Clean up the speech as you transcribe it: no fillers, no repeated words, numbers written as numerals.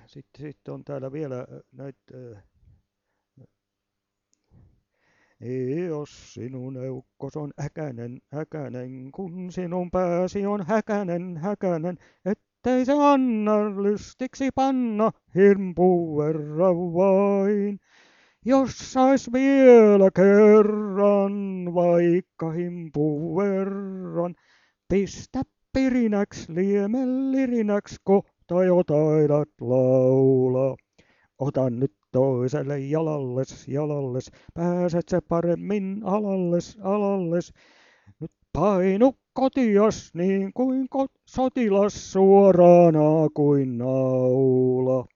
Sitten on täällä vielä näitä. Jos sinun eukkos on äkänen, kun sinun pääsi on häkänen, ettei se anna lystiksi panna hirmpun verran vain. Jos sais vielä kerran, vaikka himpun verran, pistä pirinäks liemellirinäks, kohta jo taidat laulaa. Ota nyt toiselle jalalles, pääset sä paremmin alalles. Nyt painu kotias niin kuin sotilas suorana kuin naula.